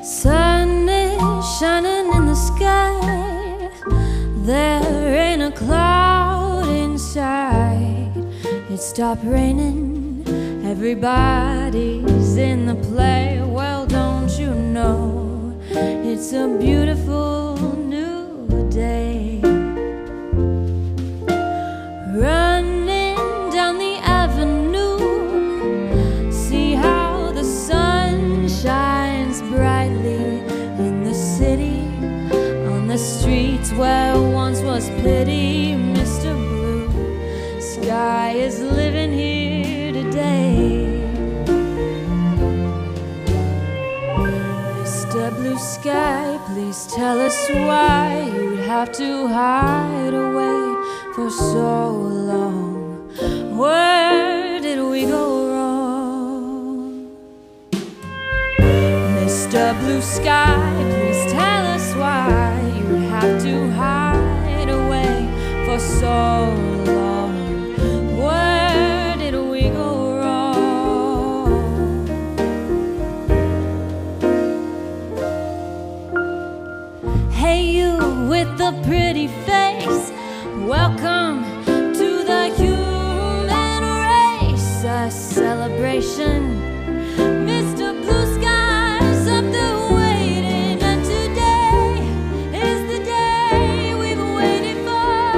Sun is shining in the sky. There ain't a cloud in sight. It stopped raining. Everybody's in the play. Well, don't you know it's a beautiful new day. Running down the avenue, see how the sun shines brightly in the city, on the streets where once was pity. Mr. Blue Sky is living here today. Mr. Blue Sky, please tell us why you'd have to hide away for so long. Where did we go wrong? Mr. Blue Sky, please tell us why you have to hide away for so long. Where did we go wrong? Hey, you with the pretty face, welcome to the human race, a celebration. Mr. Blue Sky's up there waiting, and today is the day we've been waiting for.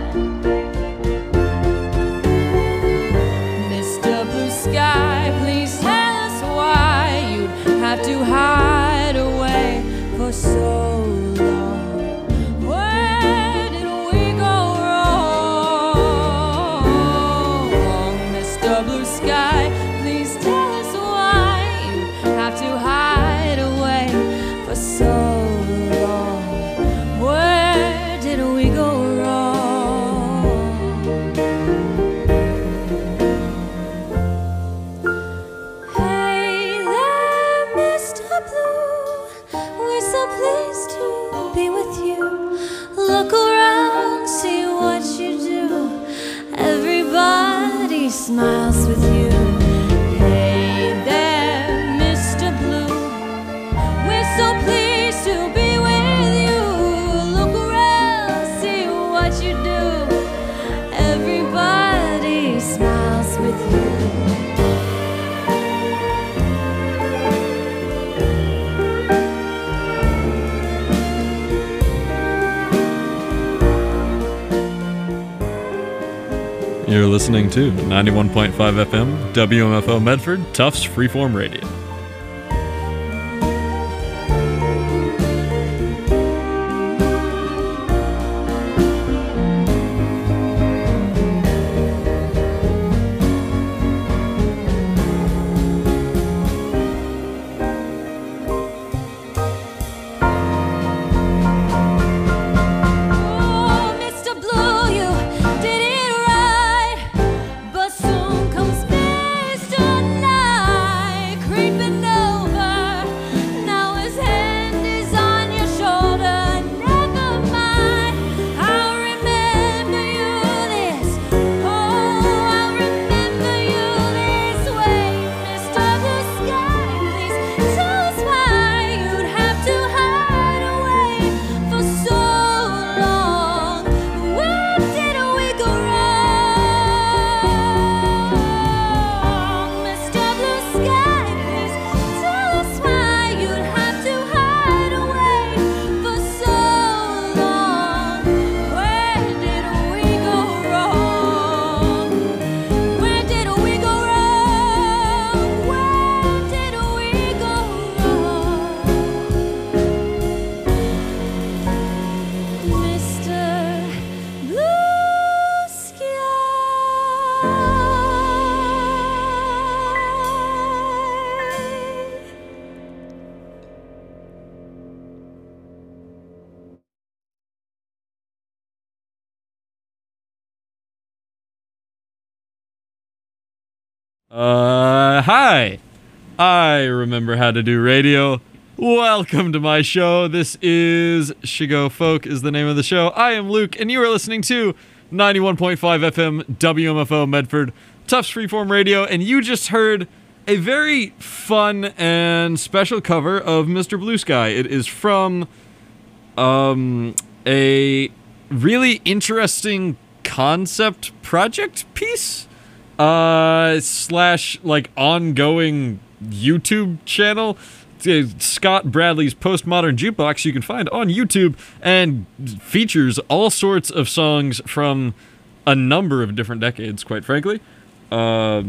Mr. Blue Sky, please tell us why you'd have to hide away for so long. Smiles with you. Hey there, Mr. Blue, we're so pleased to be with you. Look around, see what you do. Everybody smiles with you. You're listening to 91.5 FM, WMFO Medford, Tufts Freeform Radio. Hi! I remember how to do radio. Welcome to my show. This is Shigo Folk is the name of the show. I am Luke, and you are listening to 91.5 FM WMFO Medford, Tufts Freeform Radio, and you just heard a very fun and special cover of Mr. Blue Sky. It is from a really interesting concept project piece slash like ongoing YouTube channel. It's Scott Bradley's Postmodern Jukebox you can find on YouTube, and features all sorts of songs from a number of different decades, quite frankly. But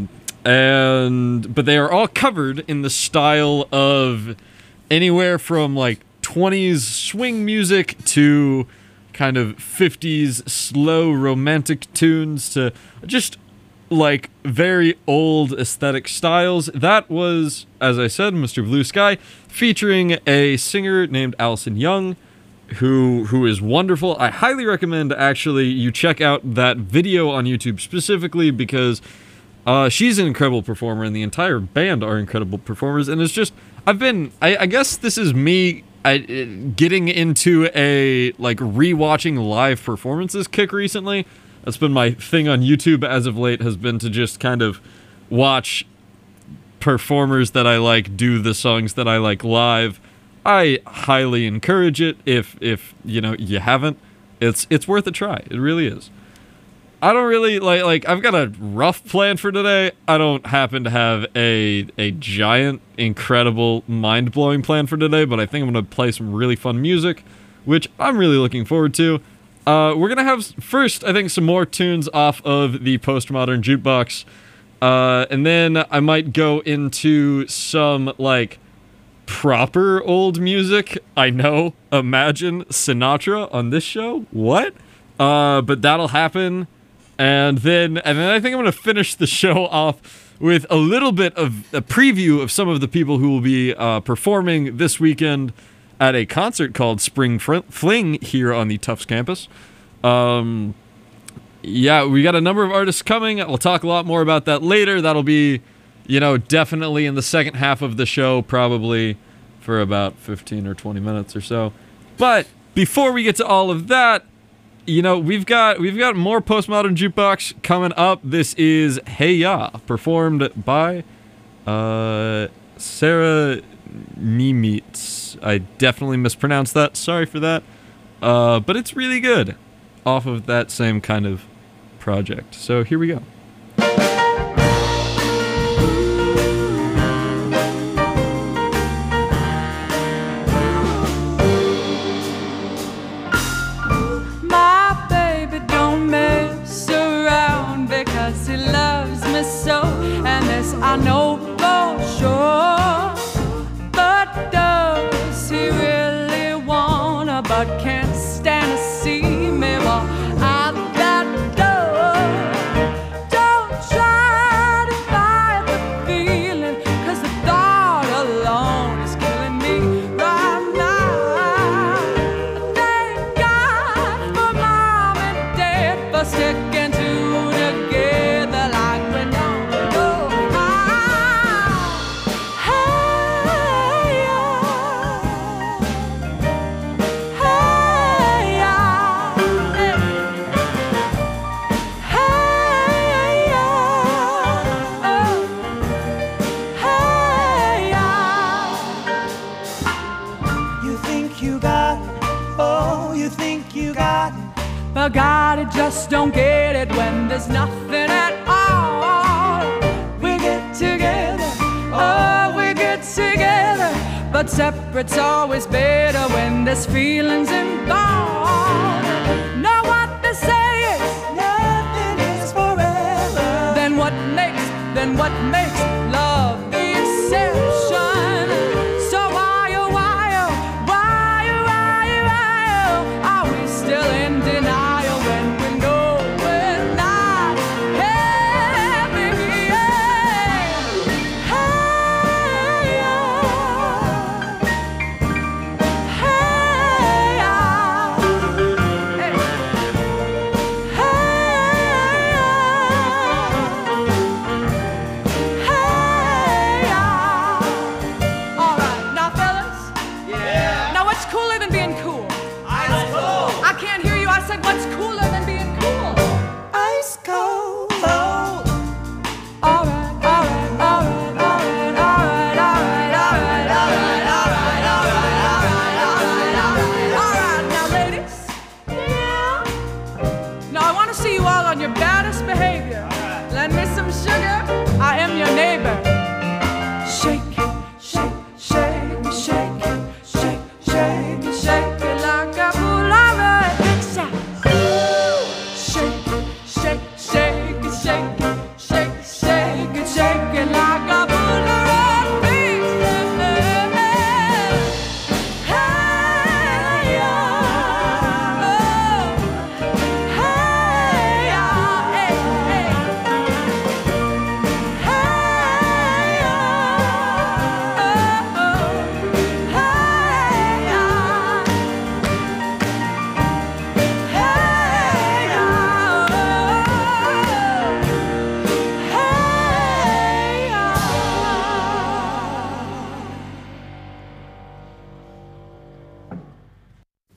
they are all covered in the style of anywhere from like 20s swing music to kind of 50s slow romantic tunes to just like very old aesthetic styles. That was, as I said, Mr. Blue Sky, featuring a singer named Allison Young, who is wonderful. I highly recommend actually you check out that video on YouTube specifically because she's an incredible performer and the entire band are incredible performers. And it's just, I guess this is me getting into a like rewatching live performances kick recently. That's been my thing on YouTube as of late, has been to just kind of watch performers that I like do the songs that I like live. I highly encourage it if you know you haven't. It's worth a try. It really is. I don't really like I've got a rough plan for today. I don't happen to have a giant, incredible, mind-blowing plan for today, but I think I'm going to play some really fun music, which I'm really looking forward to. We're going to have, first, I think, some more tunes off of the Postmodern Jukebox, and then I might go into some, like, proper old music. I know, imagine Sinatra on this show? What? But that'll happen. And then I think I'm going to finish the show off with a little bit of a preview of some of the people who will be performing this weekend at a concert called Spring Fling here on the Tufts campus. Yeah, we got a number of artists coming. We'll talk a lot more about that later. That'll be, you know, definitely in the second half of the show, probably for about 15 or 20 minutes or so. But before we get to all of that, you know, we've got more Postmodern Jukebox coming up. This is Hey Ya, performed by Sarah Nimitz. I definitely mispronounced that. Sorry for that. But it's really good off of that same kind of project. So here we go. I know for sure, but does he really wanna? But can't stand to see me walk out that door. Don't try to fight the feeling, 'cause the thought alone is killing me right now. Thank God for Mom and Dad for sticking together like we know. But God, I just don't get it when there's nothing at all. We get together, oh, we get together, but separate's always better when there's feelings involved. Know what they say is nothing is forever. Then what makes love the exception? So why are we still in denial when we know we're not having it? Hey, all right, now fellas, yeah. Now what's cooler than being cool? Ice cold. I can't hear you. I said what's cooler than being cool? Ice cold. All right, all right, all right, all right.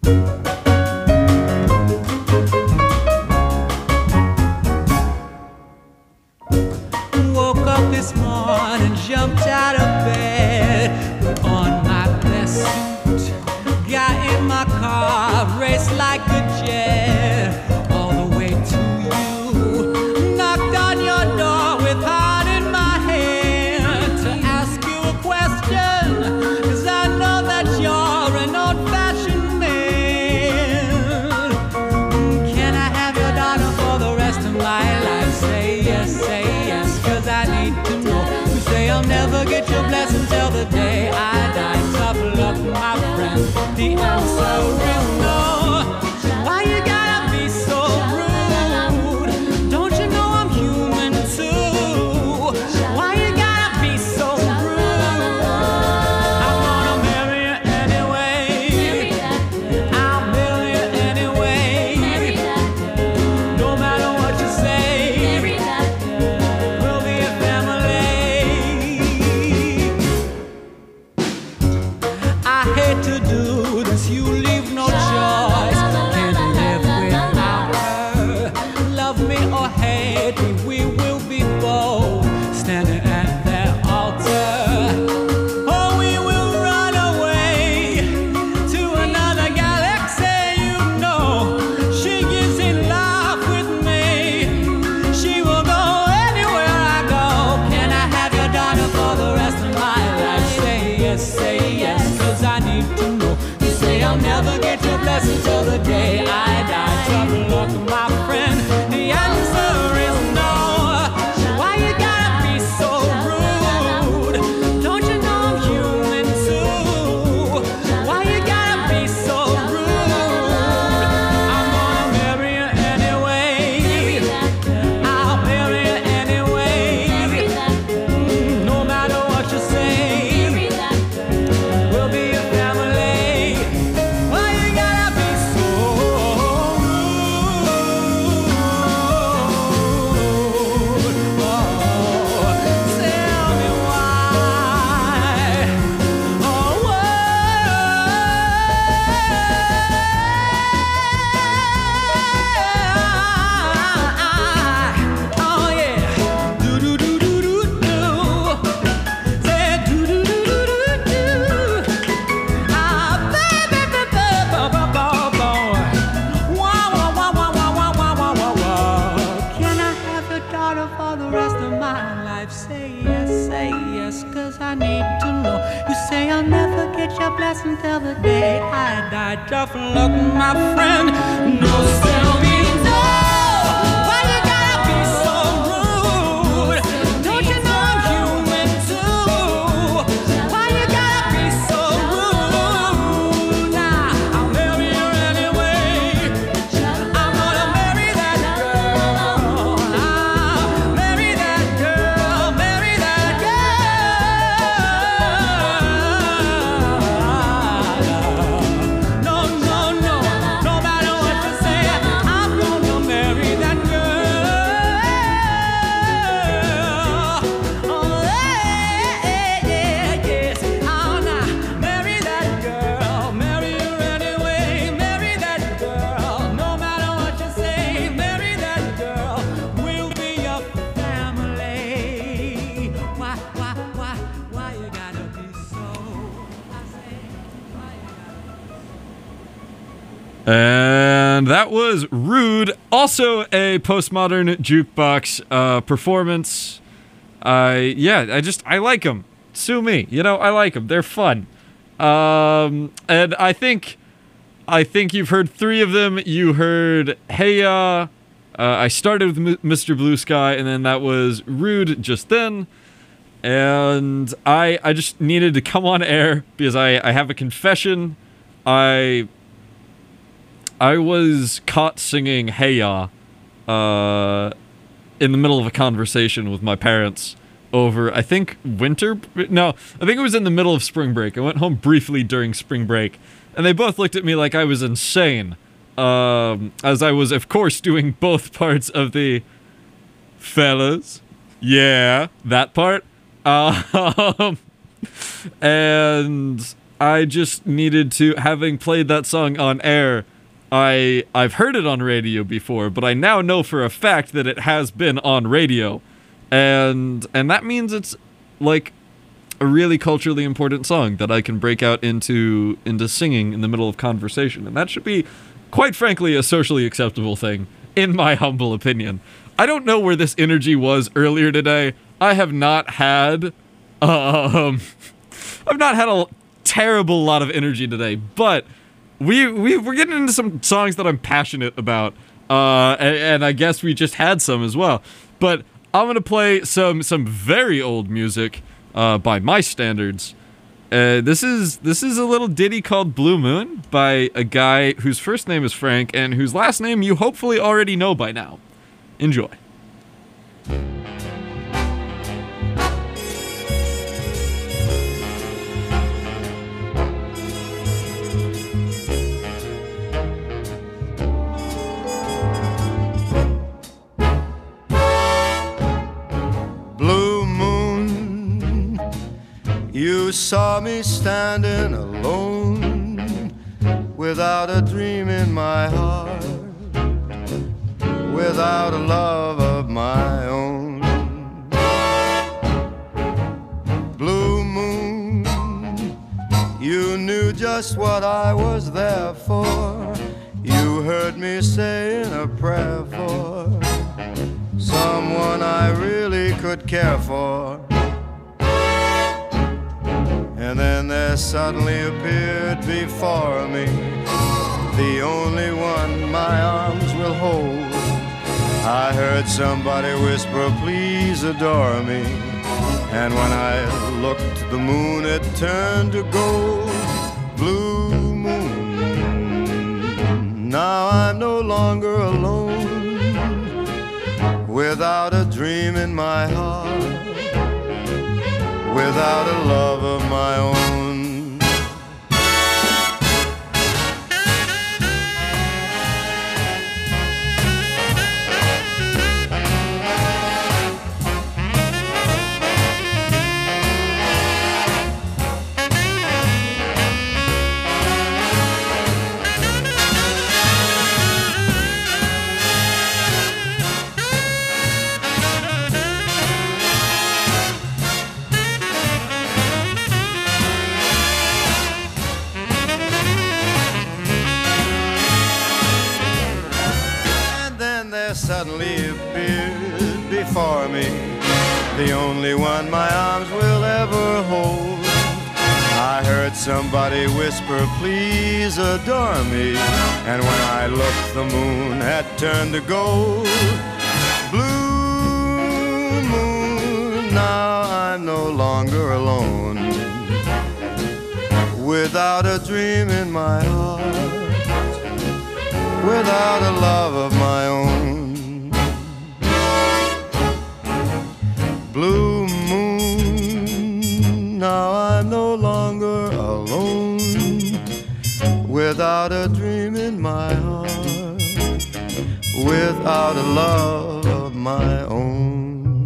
Woke up this morning, jumped out of bed, put on my best suit, got in my car, raced like a jet, all the way to you. Knocked on your door with heart in my hand to ask you a question, 'cause I know that you're an old-fashioned man. Can I have your daughter for the rest of my life? Say yes, 'cause I need to know. You say I'll never get your blessing till the day I die. Tough luck, my friend, the answer is no. Why you gotta be so rude? Don't you know I'm human too? Why you gotta be so rude? I'm gonna marry you anyway. I'll marry you anyway. No matter what you say, we'll be a family. I hate to do this, you leave no choice. Can't live without her. Love me or hate me, we will be both standing at that altar. Or we will run away to another galaxy. You know she is in love with me. She will go anywhere I go. Can I have your daughter for the rest of my life? Say yes, 'cause I need to know. You say I'll never get your blessing till the day I die. Tough luck, my friend, the answer is no. Why you gotta be so rude? Don't you know I'm human too? Why you gotta be so rude? I'm gonna marry you anyway. I'll marry you anyway. No matter what you say, we'll be a family. Why you gotta be so rude? Oh, tell me why. Oh, oh yeah. Do do do do do do. Say do do do do do do. Ah, baby, wow, wow, wow, wow, wow, wow, wow, wow, wow. Can I have your daughter for the rest of my life? Say yes, 'cause I need to know. You say I'll never get your blessing till the day I die. Tough luck, my friend. No, tell me no. Why you gotta be so rude? Don't you know I'm human too? Why you gotta be so rude? Nah, I'll marry you anyway. I'm gonna marry that girl. I'll marry that girl. Marry that girl. No, no, no. No matter what you say, I'm gonna marry that girl. Oh, yes. Oh, nah. Marry that girl. Marry her anyway. Marry that girl. No matter what you say, marry that girl. We'll be a family. Why you gotta be so? I say, why you gotta. And that was Rude, also a postmodern jukebox performance. I like them. Sue me, I like them. They're fun. And I think you've heard 3 of them. You heard Hey Ya. I started with Mr. Blue Sky, and then that was Rude just then. And I just needed to come on air because I have a confession. I was caught singing Hey Ya in the middle of a conversation with my parents over, I think, winter? No, I think it was in the middle of spring break. I went home briefly during spring break, and they both looked at me like I was insane, as I was, of course, doing both parts of the fellas. Yeah, that part. And I just needed to, having played that song on air, I've heard it on radio before, but I now know for a fact that it has been on radio. And that means it's like a really culturally important song that I can break out into singing in the middle of conversation. And that should be, quite frankly, a socially acceptable thing, in my humble opinion. I don't know where this energy was earlier today. I have not had I've not had a terrible lot of energy today, but we're getting into some songs that I'm passionate about, and I guess we just had some as well. But I'm gonna play some very old music by my standards. This is a little ditty called Blue Moon by a guy whose first name is Frank and whose last name you hopefully already know by now. Enjoy. Blue moon, you saw me standing alone, without a dream in my heart, without a love of my own. Blue moon, you knew just what I was there for. You heard me saying a prayer for someone I really could care for. And then there suddenly appeared before me the only one my arms will hold. I heard somebody whisper, please adore me. And when I looked, the moon had turned to gold. Blue moon, now I'm no longer alone, without a dream in my heart, without a love of my own. Suddenly appeared before me the only one my arms will ever hold. I heard somebody whisper, please adore me. And when I looked, the moon had turned to gold. Blue moon, now I'm no longer alone, without a dream in my heart, without a love of my own. Blue moon, now I'm no longer alone, without a dream in my heart, without a love of my own.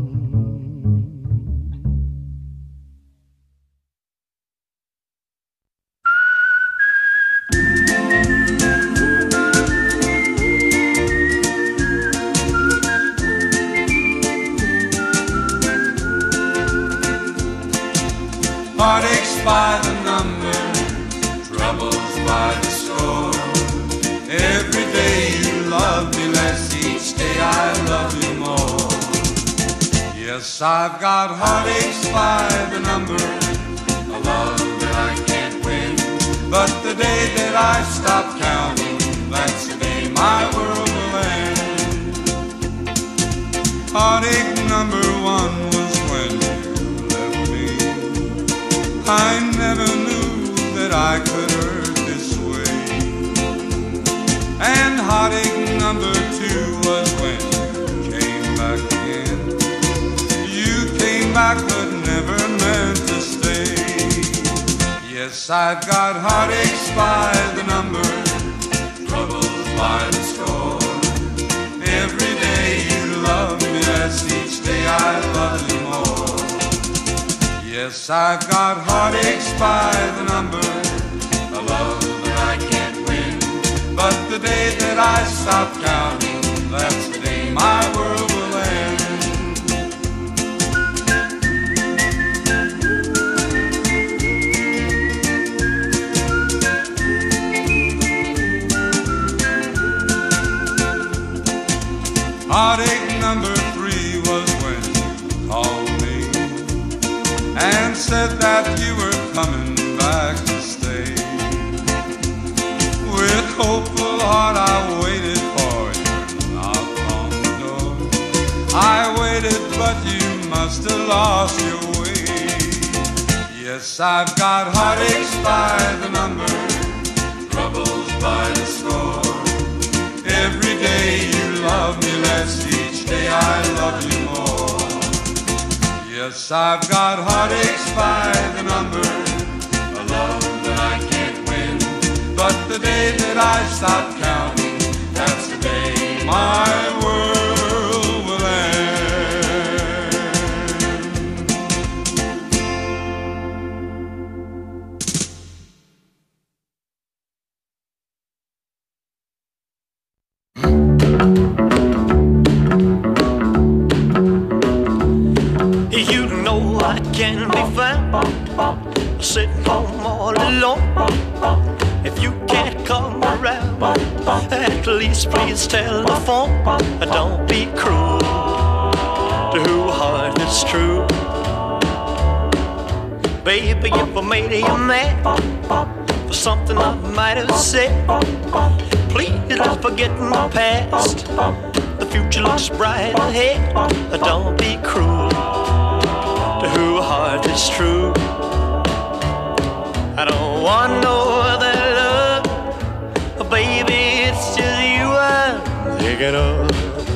Heartaches by the number, troubles by the score. Every day you love me less, each day I love you more. Yes, I've got heartaches by the number, a love that I can't win. But the day that I stop counting, that's the day my world will end. Heartache number one was when I never knew that I could hurt this way. And heartache number two was when you came back again. You came back but never meant to stay. Yes, I've got heartaches by the number, troubles by the score. Every day you love me less, each day I love you more. Yes, I've got heartaches by the number, a love that I can't win. But the day that I stop counting, that's the day my world will end. Heartache number 3 was when you called me and said that you were coming back to stay. With hopeful heart I waited for your knock on the door. I waited, but you must have lost your way. Yes, I've got heartaches by the number, troubles by the score. Every day you love me less, each day I love you more. Yes, I've got heartaches by the number, a love that I can't win. But the day that I stop counting, that's the day my world will end. You know I can be found sitting home all alone. If you can't come around, at least please telephone. Don't be cruel to who heart is true. Baby, if I made you mad for something I might have said, please don't forget my past. The future looks bright ahead. Don't be cruel to who heart is true. I don't want no other love, baby, it's just you I'm thinking of.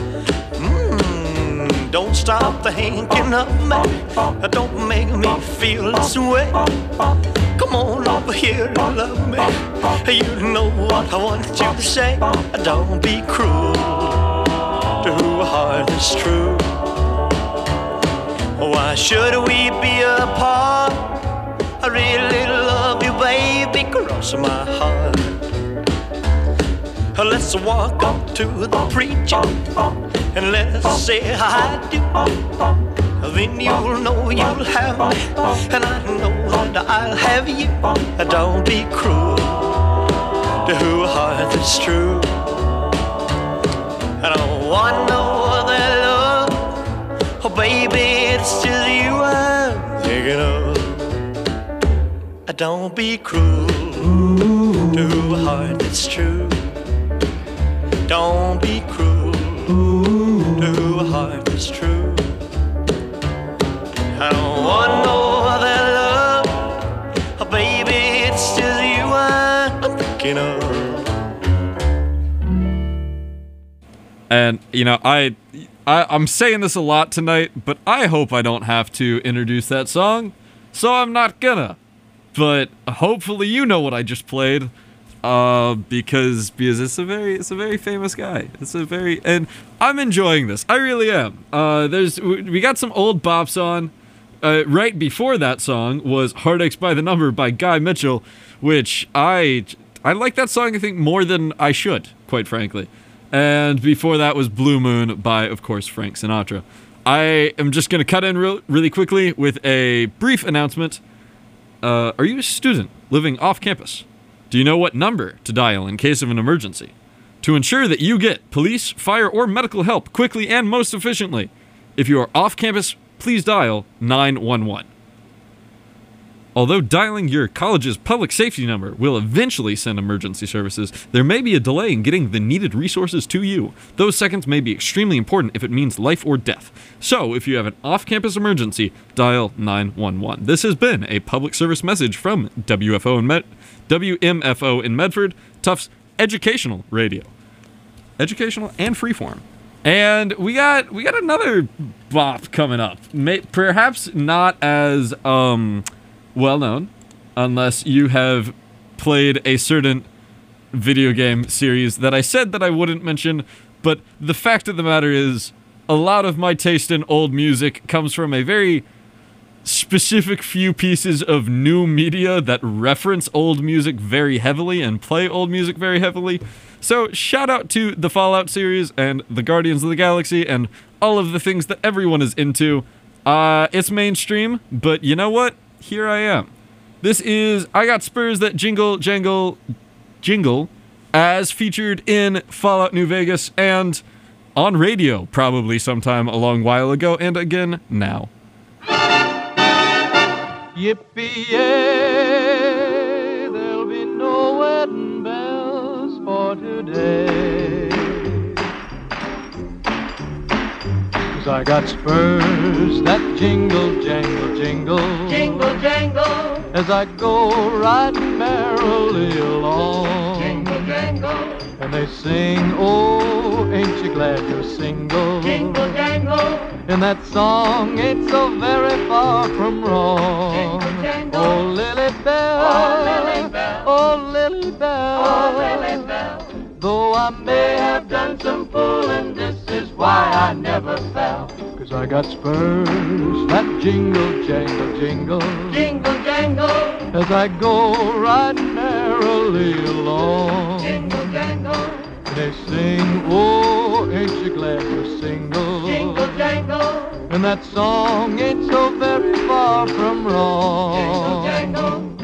Don't stop thinking of me, don't make me feel this way. Come on over here and love me, you know what I want you to say. Don't be cruel to who heart is true. Why should we be apart? I really love you, baby, cross my heart. Let's walk up to the preacher and let's say I do. Then you'll know you'll have me, and I know that I'll have you. Don't be cruel to who heart is true. I don't want no other love, oh baby, it's just you I'm thinking of. Don't be cruel to who heart is true. Don't be cruel to who heart is true. I don't want no other love, oh baby, it's just you I'm thinking of. And, you know, I'm saying this a lot tonight, but I hope I don't have to introduce that song, so I'm not gonna. But hopefully you know what I just played, because it's a very famous guy. And I'm enjoying this. I really am. We got some old bops on. Right before that song was Heartaches by the Number by Guy Mitchell, which I like that song, I think, more than I should, quite frankly. And before that was Blue Moon by, of course, Frank Sinatra. I am just going to cut in really quickly with a brief announcement. Are you a student living off campus? Do you know what number to dial in case of an emergency? To ensure that you get police, fire, or medical help quickly and most efficiently, if you are off campus, please dial 911. Although dialing your college's public safety number will eventually send emergency services, there may be a delay in getting the needed resources to you. Those seconds may be extremely important if it means life or death. So, if you have an off-campus emergency, dial 911. This has been a public service message from WMFO in Medford, Tufts Educational Radio. Educational and freeform. And we got another bop coming up. Perhaps not as well known, unless you have played a certain video game series that I said that I wouldn't mention, but the fact of the matter is, a lot of my taste in old music comes from a very specific few pieces of new media that reference old music very heavily and play old music very heavily. So shout out to the Fallout series and the Guardians of the Galaxy and all of the things that everyone is into. It's mainstream, but you know what? Here I am. This is I Got Spurs That Jingle Jangle Jingle, as featured in Fallout New Vegas and on radio probably sometime a long while ago and again now. Yippee-yay, there'll be no wedding bells for today. 'Cause I got spurs that jingle, jangle, jingle. Jingle, jangle. As I go riding merrily along. Jingle, jangle. And they sing, oh, ain't you glad you're single? Jingle, jangle. And that song ain't so very far from wrong. Jingle, jangle. Oh, Lily Bell, Oh, Lily Bell. oh, Lily Bell, Oh, Lily Bell. Though I may have done some fooling, this is why I never fell. 'Cause I got spurs that jingle, jangle, jingle. Jingle, jangle. As I go riding merrily along. Jingle, jangle. They sing, oh, ain't you glad you're single? Jingle, jangle. And that song ain't so very far from wrong. Jingle, jangle.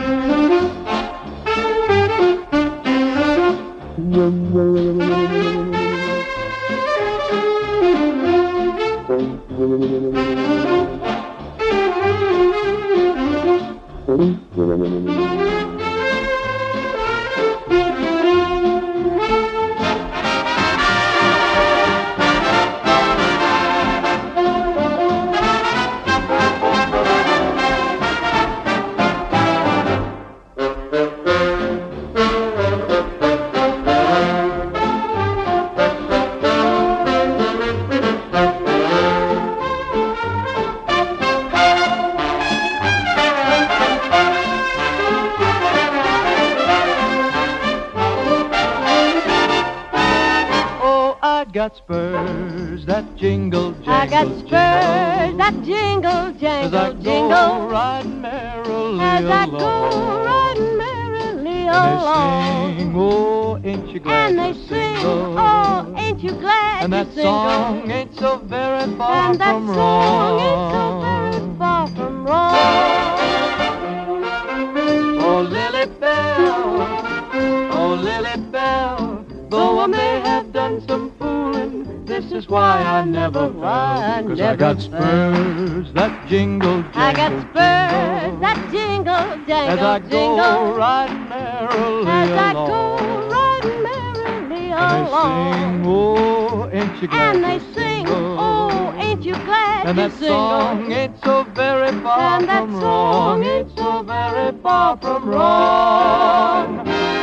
Got spurs that jingle, jangle, I got spurs that jingle, as I jangle, go jingle. riding merrily As I along. go riding merrily And they along. sing, oh, ain't you glad And they you're sing, single? oh, ain't you glad And you're that single? song ain't so very far And that from song ain't so wrong. very far from wrong. Oh, Lily Bell, oh, Lily Bell, though I may have done some fooling, this is why I never fell. 'Cause I got spurs that jingle, jangle, I got spurs that jingle, jangle, as I go jingle. riding merrily As I along. go riding merrily And they along. sing, oh, ain't you glad And they you're sing, single? oh, ain't you glad And you're that song single? ain't so very far And that from song wrong. Ain't so very far from wrong.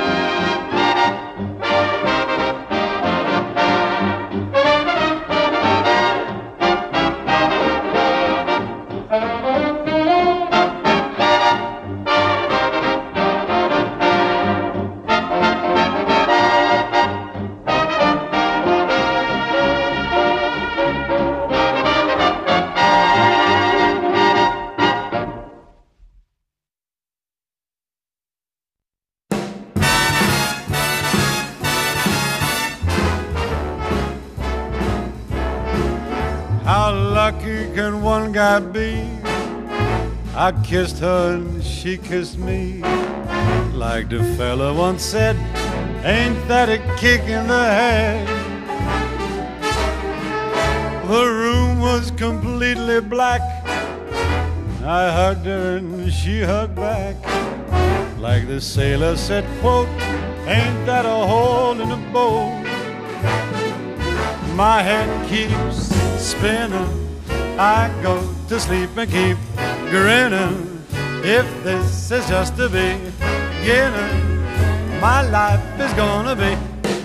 How lucky can one guy be? I kissed her and she kissed me. Like the fella once said, ain't that a kick in the head? The room was completely black. I hugged her and she hugged back. Like the sailor said, quote, ain't that a hole in the boat? My head keeps spinning. I go to sleep and keep grinning. If this is just the beginning, my life is gonna be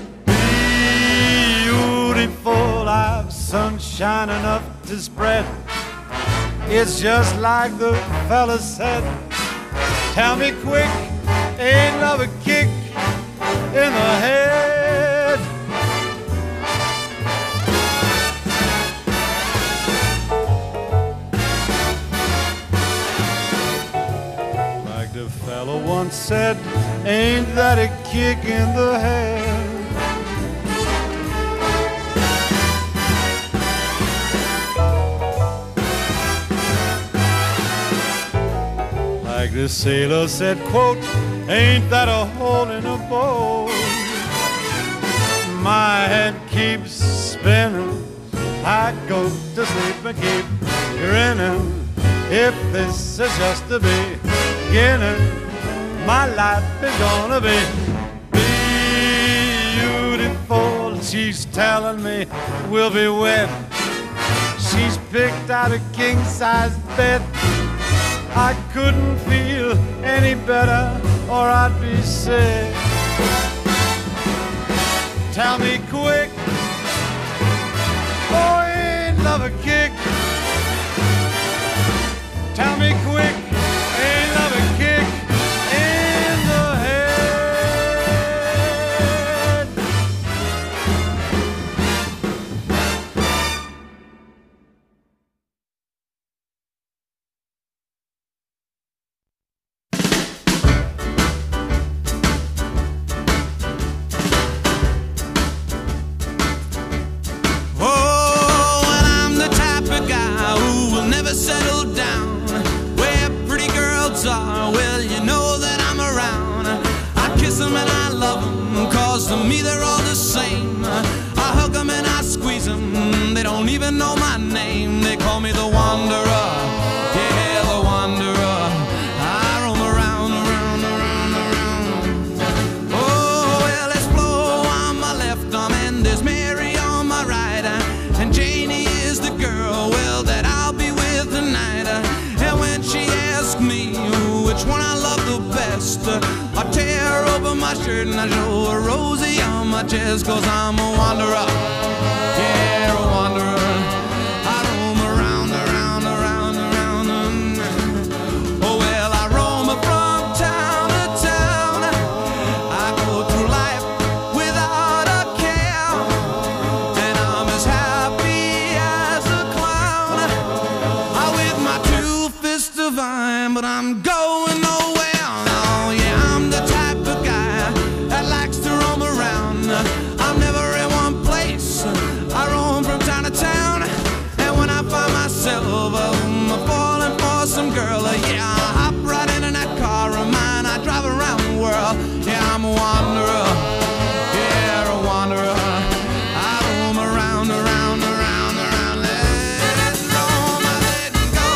beautiful. I've sunshine enough to spread. It's just like the fella said. Tell me quick, ain't love a kick in the head? said, ain't that a kick in the head? Like the sailor said, quote, ain't that a hole in a boat? My head keeps spinning, I go to sleep and keep grinning. If this is just the beginning, my life is gonna be beautiful. She's telling me we'll be wed. She's picked out a king-size bed. I couldn't feel any better or I'd be sick. Tell me quick, oh, ain't love a kick? Tell me quick, ain't love a kick in the head? Settle down where pretty girls are. Well, you know that I'm around. I kiss them and I love them, cause to me they're all the same. I hug them and I squeeze them, they don't even know my name. They call me the Wanderer, yeah, the Wanderer. I roam around, around, around, around. Oh, well, there's Flo on my left arm and there's Mary on my right, and Janie is the girl, well, that I'll be with tonight. And when she asks me which one I love the best, I tear open my shirt and I show a Rosie on my chest, cause I'm a wanderer, yeah, a wanderer. I roam around, around, around, around. Oh, well, I roam from town to town. I go through life without a care, and I'm as happy as a clown. I with my 2 fists divine, but I'm going nowhere. Oh, yeah, I'm the type of guy that likes to roam around. I'm never in one place, I roam from town to town. And when I find myself falling for some girl, yeah, I hop right into that car of mine. I drive around the world, yeah, I'm a wanderer, yeah, a wanderer. I roam around, around, around, around. Let it roam, I let it go.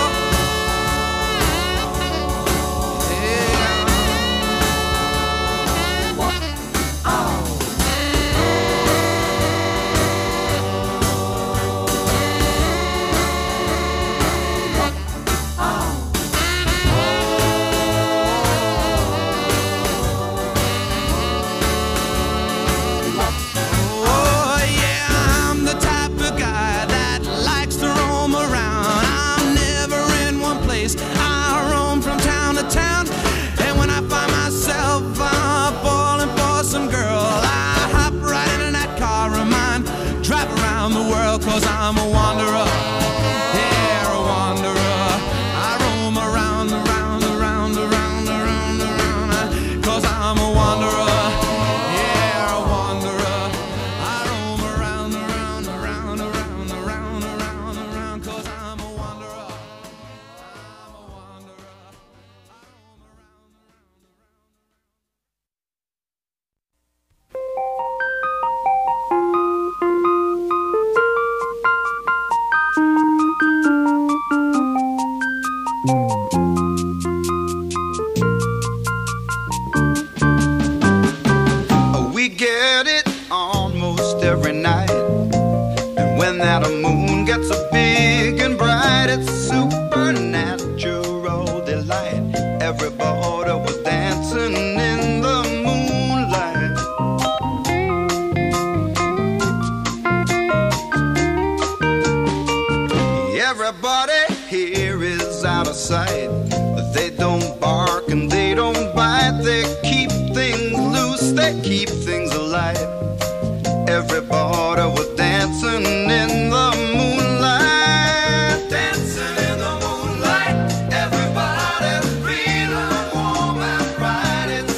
Oh, yeah, I'm the type of guy that likes to roam around. I'm never in one place, I roam from town to town. And when I find myself falling for some girl, I hop right into that car of mine, drive around the world, cause I'm a wanderer, yeah, a wanderer. I roam around, around, around, around, around, around, cause I'm a wanderer, yeah, a wanderer. I roam around, around, around, around, around, around, around, cause I'm a wanderer. I'm a wanderer. I roam around, around, around. We get it almost every night. And when that moon gets so big and bright, it's supernatural delight. Everybody was dancing in the moonlight. Everybody here is out of sight. They don't bark and they don't bite. They keep things loose, they keep things alive. Everybody was dancing in the moonlight. Dancing in the moonlight. Everybody feeling warm and bright. It's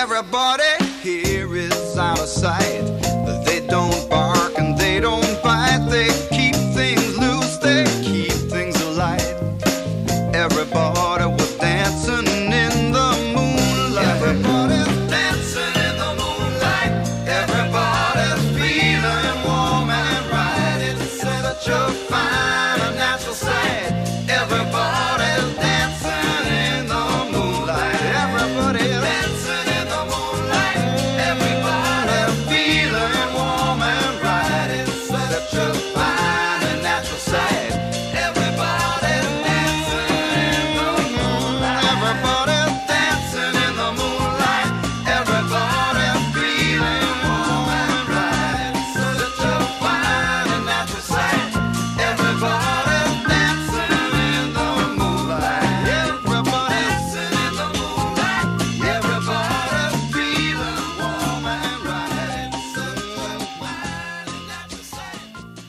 Everybody here is out of sight. They don't bark and they don't bite. They keep things loose, they keep things alive. Everybody was dancing in the moonlight. Everybody's dancing in the moonlight. Everybody's feeling warm and right. It's such a fine and natural sight. Everybody's dancing in the moonlight. Everybody's dancing in the moonlight. Everybody's feeling warm and right. It's such a fine and natural sight. Everybody's dancing in the moonlight. Everybody's dancing in the moonlight. Everybody's feeling warm and right. It's such a fine and natural sight. Everybody's dancing in the moonlight. Everybody's dancing in the moonlight. Everybody's feeling warm and right. It's such a fine and natural sight.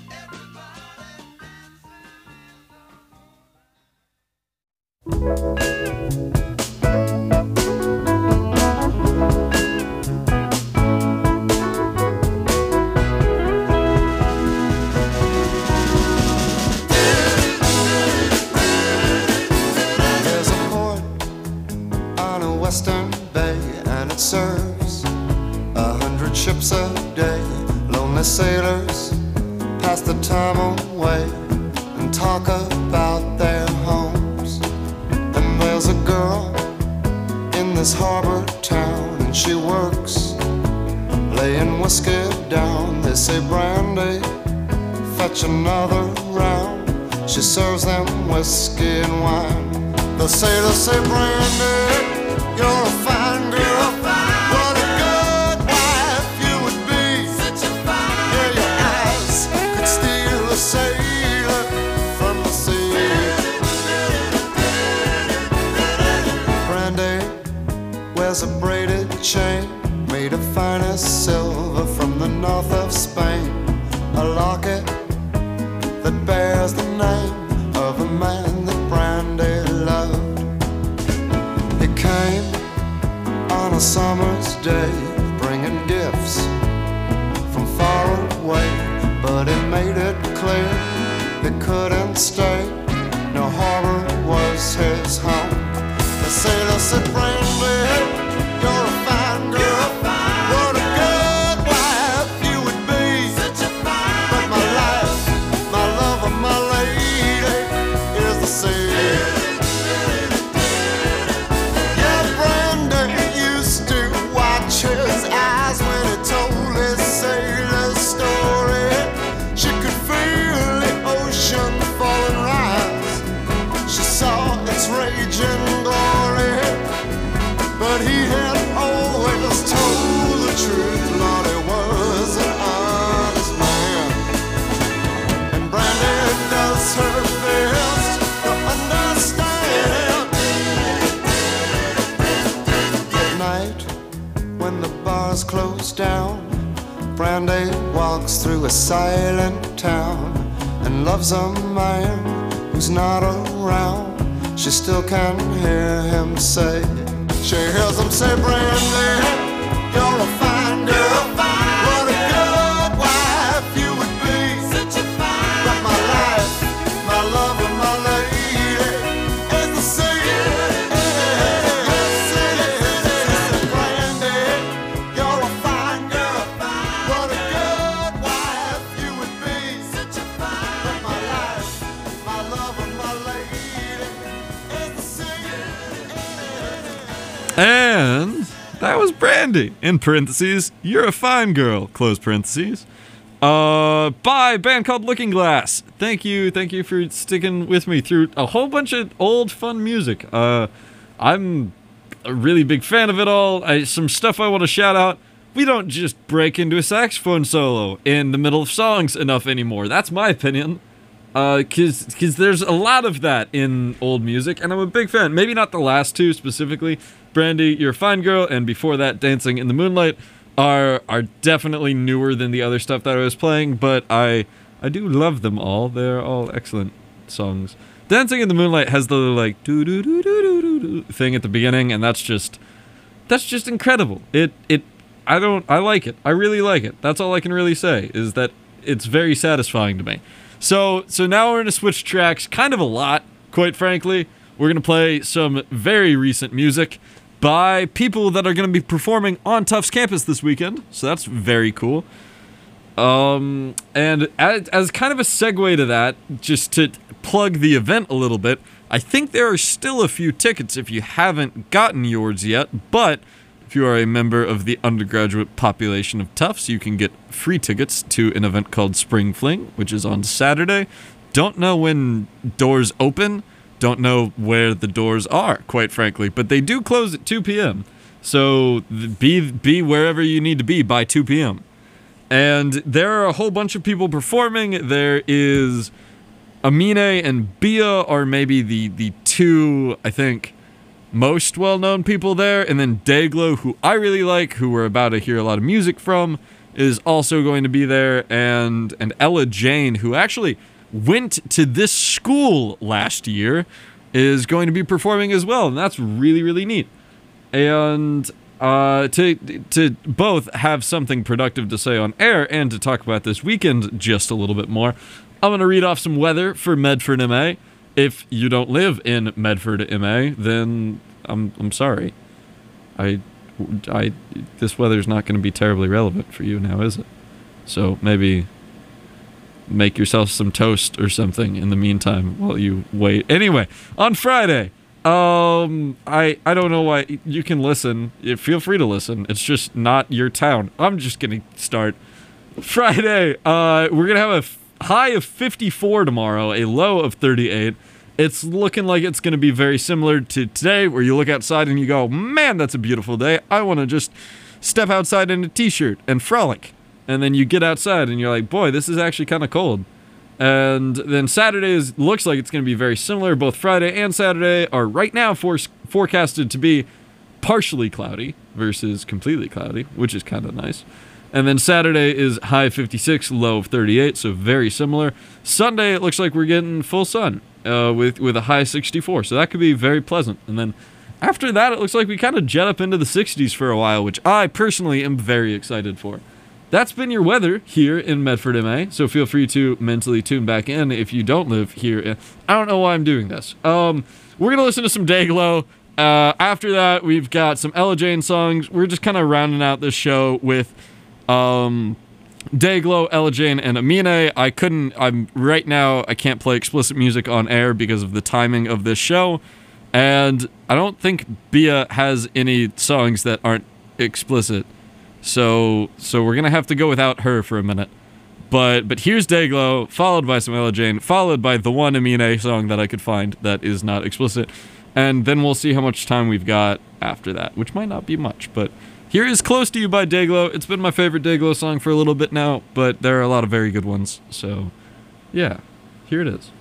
There's a port on a western bay, and it serves 100 ships a day. Lonely sailors pass the time away and talk about their homes. And there's a girl in this harbor town, and she works laying whiskey down. They say, Brandy, fetch another round. She serves them whiskey and wine. The sailors say, Brandy, you're a fine girl. What a good wife you would be. Yeah, your eyes could steal a sailor from the sea. Brandy wears a braided chain made of finest silver from the north of Spain. A locket that bears the name of a man that Brandy loved. He came on a summer's day, bringing gifts from far away, but he made it clear he couldn't stay. No harbor was his home. The sailor said, Brandy, you're a fine girl. What a good wife you would be. But my life, my love, and my lady is the sea. Yeah, Brandy used to watch his eyes when he told his sailor story. She could feel the ocean fall and rise. She saw its raging glory. But he had always told the truth. Lord, he was an honest man. And Brandy does her best to understand. At night, when the bars close down, Brandy walks through a silent town and loves a man who's not around. She still can hear him say, she hears him say, Brandy, you're a fine girl. What a good wife you would be. But my life, my love, and my lady is the sea. Brandy, you're a fine girl. What a good wife you would be. But my life, my love, and my lady is the sea. And that was Brandy, in parentheses, you're a fine girl, close parentheses, by a band called Looking Glass. Thank you for sticking with me through a whole bunch of old fun music. I'm a really big fan of it all. Some stuff I want to shout out. We don't just break into a saxophone solo in the middle of songs enough anymore. That's my opinion. Cause there's a lot of that in old music, and I'm a big fan. Maybe not the last two specifically. Brandy, You're a Fine Girl, and before that, Dancing in the Moonlight are definitely newer than the other stuff that I was playing, but I do love them all. They're all excellent songs. Dancing in the Moonlight has the like do do do do do do thing at the beginning, and that's just that's just incredible. I like it. I really like it. That's all I can really say, is that it's very satisfying to me. So now we're going to switch tracks kind of a lot, quite frankly. We're going to play some very recent music by people that are going to be performing on Tufts campus this weekend. So that's very cool. And as kind of a segue to that, just to plug the event a little bit, I think there are still a few tickets if you haven't gotten yours yet, but if you are a member of the undergraduate population of Tufts, you can get free tickets to an event called Spring Fling, which is on Saturday. Don't know when doors open, don't know where the doors are, quite frankly, but they do close at 2 p.m. So be wherever you need to be by 2 p.m. And there are a whole bunch of people performing. There is Amine and Bia are maybe the two, I think, most well-known people there. And then Dayglow, who I really like, who we're about to hear a lot of music from, is also going to be there. And Ella Jane, who actually went to this school last year, is going to be performing as well. And that's really, really neat. And to both have something productive to say on air and to talk about this weekend just a little bit more, I'm going to read off some weather for Medford, MA. If you don't live in Medford, MA, then I'm sorry. This weather's not going to be terribly relevant for you now, is it? So maybe make yourself some toast or something in the meantime while you wait. Anyway, on Friday, I don't know why. You can listen. Feel free to listen. It's just not your town. I'm just going to start. Friday, we're going to have a high of 54 tomorrow, a low of 38. It's looking like it's going to be very similar to today, where you look outside and you go, man, that's a beautiful day. I want to just step outside in a t-shirt and frolic. And then you get outside and you're like, boy, this is actually kind of cold. And then Saturday looks like it's going to be very similar. Both Friday and Saturday are right now forecasted to be partially cloudy versus completely cloudy, which is kind of nice. And then Saturday is high 56, low of 38, so very similar. Sunday, it looks like we're getting full sun with a high 64, so that could be very pleasant. And then after that, it looks like we kind of jet up into the 60s for a while, which I personally am very excited for. That's been your weather here in Medford, MA, so feel free to mentally tune back in if you don't live here. I don't know why I'm doing this. We're going to listen to some Dayglow. After that, we've got some Ella Jane songs. We're just kind of rounding out this show with Dayglow, Ella Jane, and Amine. Right now, I can't play explicit music on air because of the timing of this show, and I don't think Bia has any songs that aren't explicit. So we're going to have to go without her for a minute. But here's Dayglow, followed by some Ella Jane, followed by the one Amine song that I could find that is not explicit. And then we'll see how much time we've got after that, which might not be much. But here is Close to You by Dayglow. It's been my favorite Dayglow song for a little bit now, but there are a lot of very good ones. So, yeah, here it is.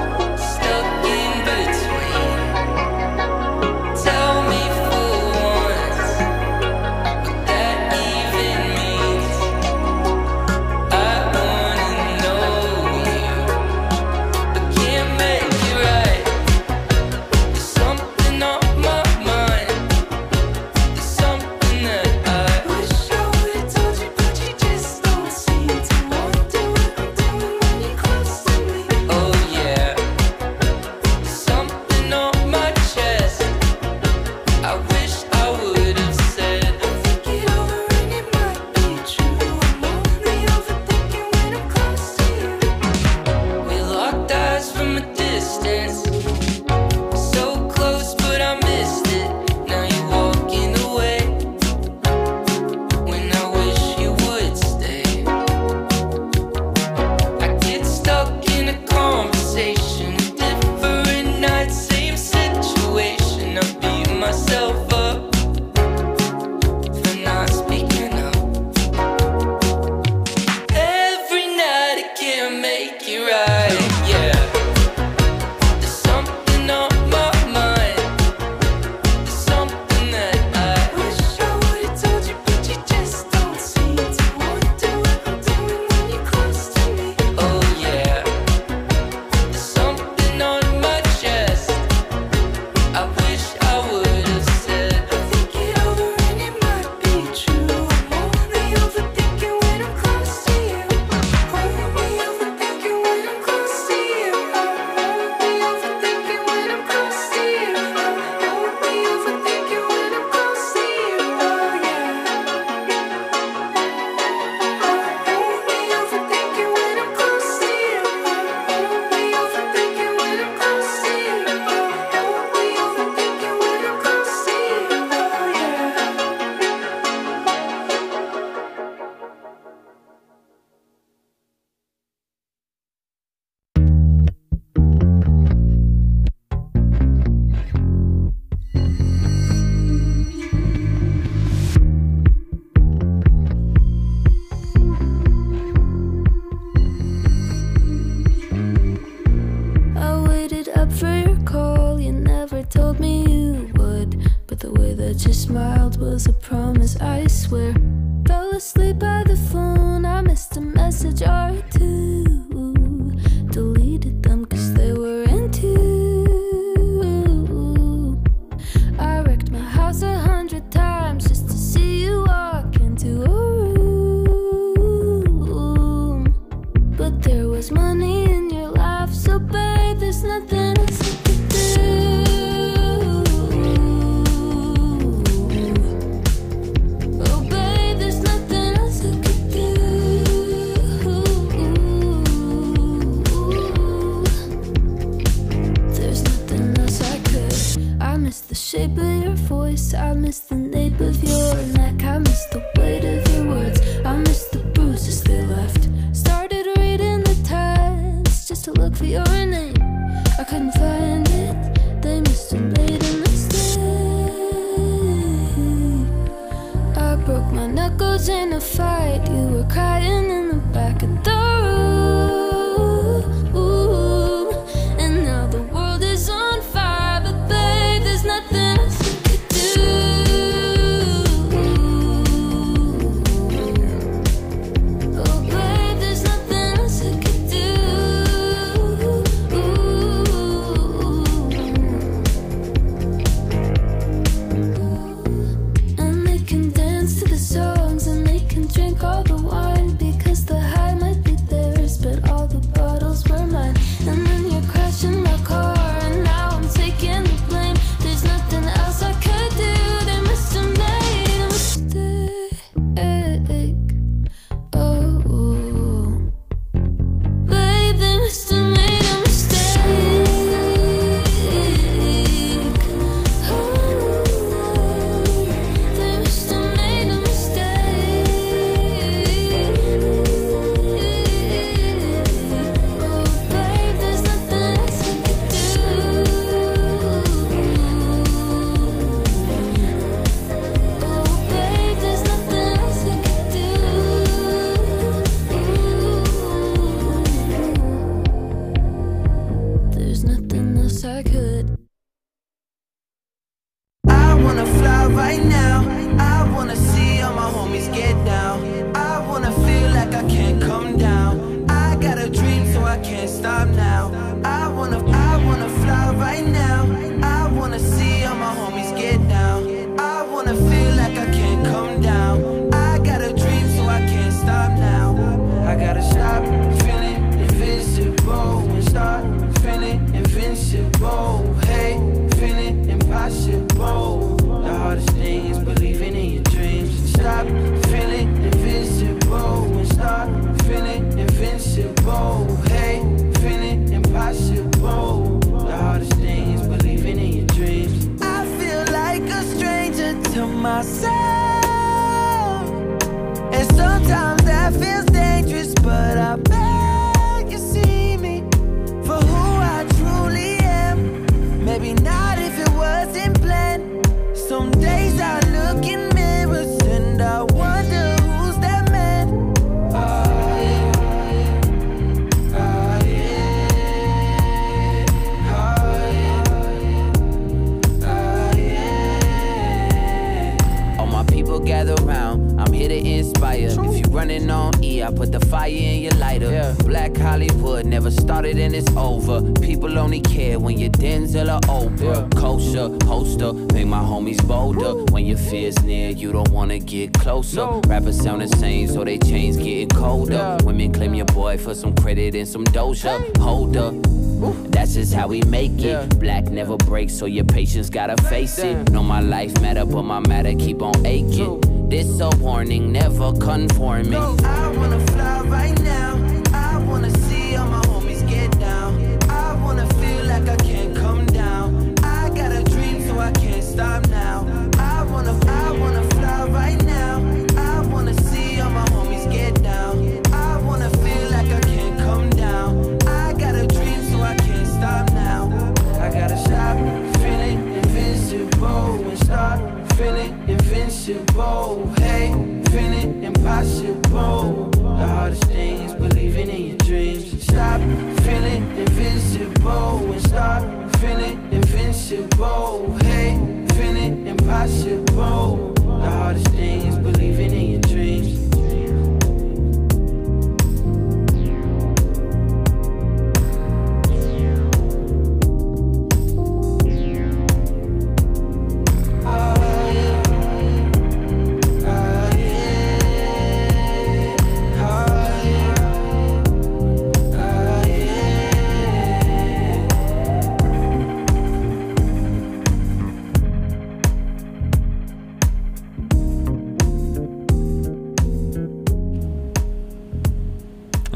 Tell me for way that you smiled was a promise, I swear. Fell asleep by the phone, I missed a message or two. Deleted them cause they were into. I wrecked my house 100 times just to see you walk into a room. But there was money in your life, so babe, there's nothing else I could do. Oh babe, there's nothing else I could do. There's nothing else I could. I miss the shape of your voice, I miss the nape of your neck, I miss the weight of your words, I miss the bruises they left. Started reading the text just to look for your name. I couldn't find it, they must have made a mistake. I broke my knuckles in a fight, you were crying in the back of the room. And now the world is on fire, but babe, there's nothing else I could do. Oh babe, there's nothing else I could do. And they can dance to the songs and they can drink all the wine, because the high might be theirs, but all the bottles were mine. And then you're crashing my car and now I'm taking the blame. There's nothing else I could do, they must have made a mistake. Oh, babe, they must have made a mistake. Oh, they must have made a mistake. Oh, babe, there's nothing else I could do. Oh, babe, there's nothing else I could do. There's nothing else I could. I wanna fly right now. I wanna see all my homies get down. I wanna feel like I can't come down. I got a dream, so I can't stop now. I wanna fly right now. I wanna see all my homies get down. I wanna feel like I can't come down. I got a dream, so I can't stop now. I gotta stop feeling invincible and start feeling invincible. Hey, feeling impossible. The hardest thing is believing in your dreams. Stop feeling invincible and start feeling invincible. Hey, feeling impossible. The hardest thing is believing in your dreams. I feel like a stranger to myself, and sometimes that feels dangerous, but I beg you see me for who I truly am. Maybe not if it wasn't planned. Some days I look in mirrors and I wonder who's that man. Oh yeah, oh yeah, oh yeah, oh yeah. All my people gather round, I'm here to inspire. If you running on E, I put the fire in your lighter. Black Hollywood never started and it's over. People only care when you're Denzel or Oprah. Kosher, poster, make my homies bolder. When your fear's near, you don't wanna get closer. Rappers sound the same, so they chains getting colder. Women claim your boy for some credit and some doja. Hold up, that's just how we make it. Black never breaks, so your patience gotta face it. Know my life matter, but my matter keep on aching. This a warning, never conforming. I wanna fly right now. I wanna see all my homies get down. I wanna feel like I can't come down. I got a dream, so I can't stop now. I wanna fly right now. I wanna see all my homies get down. I wanna feel like I can't come down. I got a dream, so I can't stop now. I gotta stop feeling invincible and start feeling invincible. Hey, feeling impossible. The hardest thing is believing in your dreams. Stop feeling invincible and start feeling invincible. Hey, feeling impossible.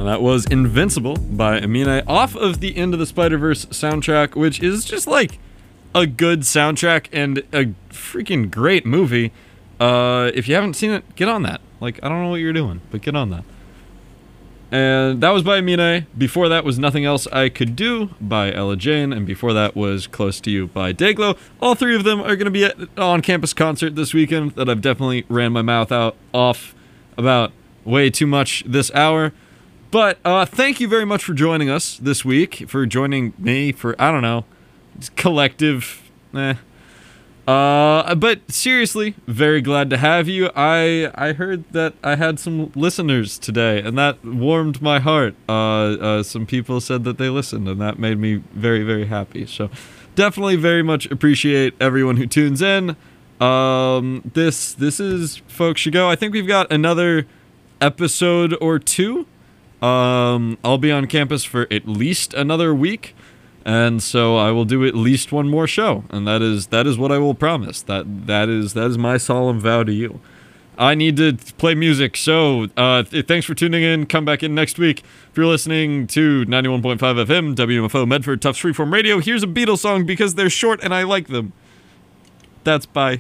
And that was Invincible by Amine, off of the Into the Spider-Verse soundtrack, which is just like a good soundtrack and a freaking great movie. If you haven't seen it, get on that. Like, I don't know what you're doing, but get on that. And that was by Amine. Before that was Nothing Else I Could Do by Ella Jane. And before that was Close to You by Dayglow. All three of them are going to be at an on-campus concert this weekend that I've definitely ran my mouth off about way too much this hour. But thank you very much for joining us this week, for joining me for, I don't know, collective, but seriously, very glad to have you. I heard that I had some listeners today, and that warmed my heart. Some people said that they listened, and that made me very, very happy. So definitely very much appreciate everyone who tunes in. This is Folks Should Go. I think we've got another episode or two. I'll be on campus for at least another week. And so I will do at least one more show, and that is what I will promise. That is my solemn vow to you. I need to play music, so thanks for tuning in. Come back in next week. If you're listening to 91.5 FM, WMFO, Medford, Tufts Freeform Radio, here's a Beatles song because they're short and I like them. That's bye.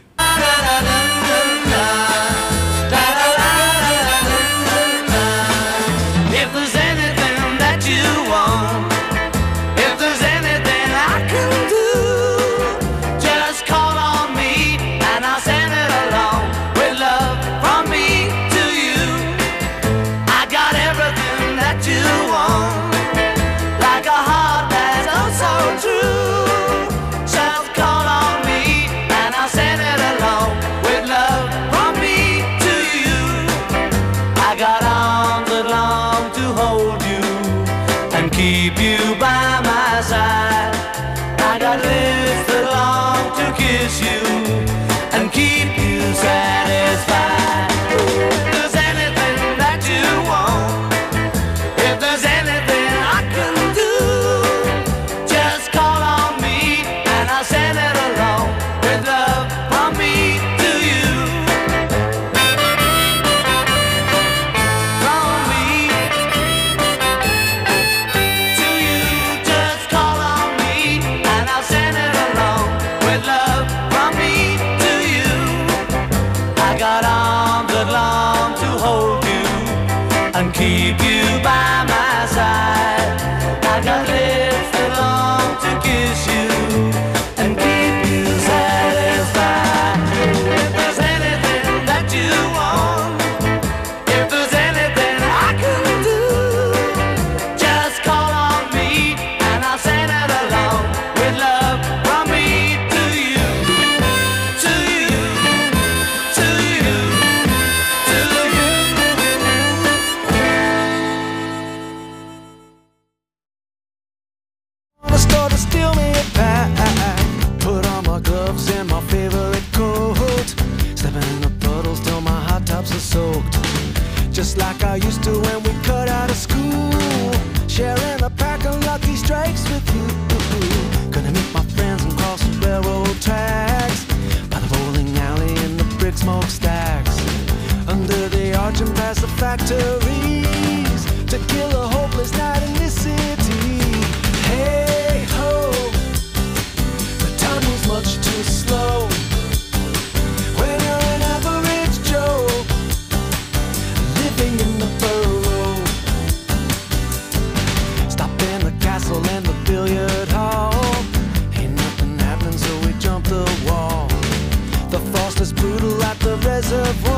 If there's anything that you want, if there's anything I can do, just call on me and I'll send it along with love from me to you. I got everything that you want, like a heart that's oh so true. Just call on me and I'll send it along with love from me to you. I got arms that long to hold you and keep you by my side. I got lips that long to kiss you and keep you satisfied. If there's anything that you want, if there's anything I can do, just call on me and I'll send it along with love from me to you. From me to you, just call on me and I'll send it along with love from me to you. I got arms that long to hold you and keep you by my side. I got lips that long to kiss you and keep you satisfied. If there's anything that you want, if there's anything I can do, just call on me and I'll send it along with love from me to you, to you, to you, to you. The store to steal me a pack. Put on my gloves and my favorite coat. Stepping in the puddles till my hot tops are soaked. Just like I used to when we cut out of school. Sharing a pack of Lucky Strikes with you. Gonna meet my friends and cross the railroad tracks. By the bowling alley in the brick smokestacks. Under the arch and past the factories. To kill a hopeless night in this city. Hey ho, the time moves much too slow. When you're an average Joe, living in the borough. Stop in the castle and the billiard hall. Ain't nothing happening, so we jump the wall. The frost is brutal at the reservoir.